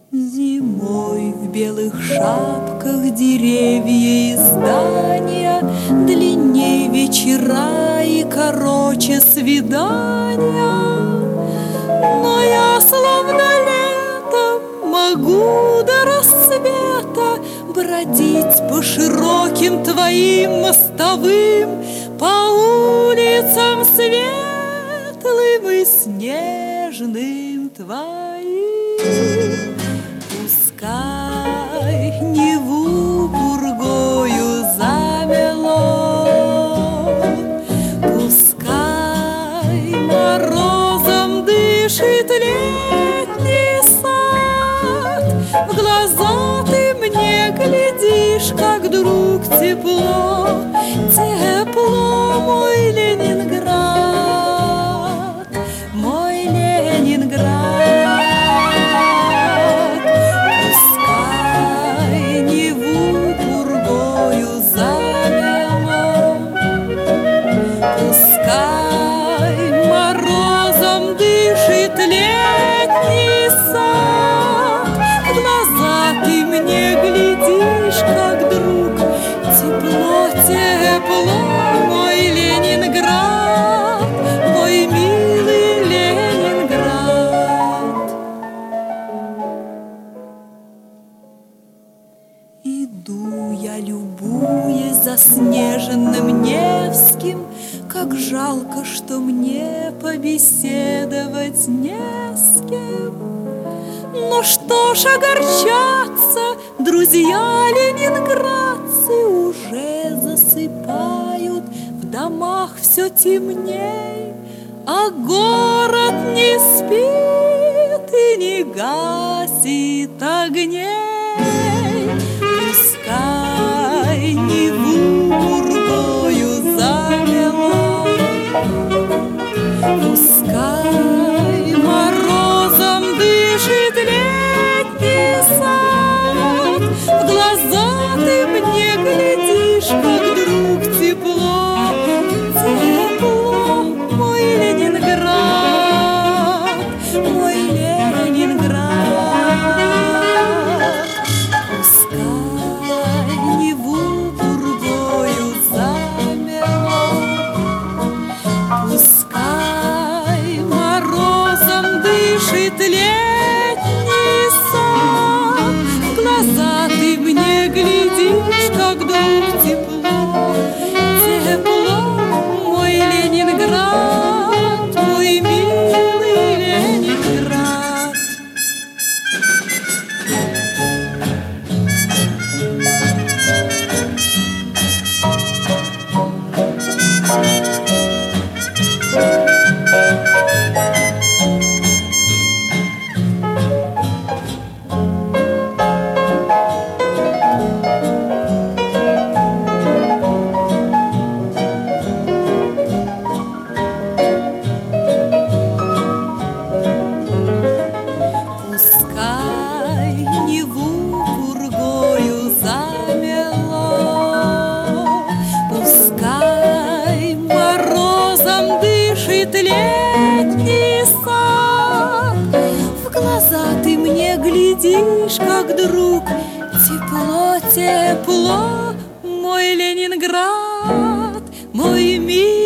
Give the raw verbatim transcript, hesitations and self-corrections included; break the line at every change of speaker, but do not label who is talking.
Зимой в белых шапках деревья и здания, длинней вечера и короче свидания. Но я словно летом могу до рассвета бродить по широким твоим мостовым, по улицам светлым и снежным твоим. Пускай Неву пургою замело, пускай морозом дышит летний сад, в глаза ты мне глядишь, как друг, тепло, тепло, мой Ленинград, мой Ленинград. Пускай морозом дышит летний сад, в глаза ты мне глядишь, как друг, тепло, тепло, мой Ленинград, мой милый Ленинград. Иду я, любуясь заснеженным Невским, как жалко, что мне побеседовать не с кем. Но что ж огорчаться, друзья ленинградцы уже засыпают, в домах все темней, а город не спит и не гасит огней. Пускай Неву пургою замело, пускай морозом дышит летний сад, в глаза ты мне глядишь, как друг, тепло, тепло, мой Ленинград, мой Ленинград. Пускай Неву пургою замело, пускай морозом дышит летний сад, в глаза ты мне глядишь, как друг, тепло, тепло, мой Ленинград, мой милый Ленинград. Пускай Неву пургою замело, пускай морозом дышит летний сад, в глаза ты мне глядишь, как друг, тепло, тепло, мой Ленинград, мой мир.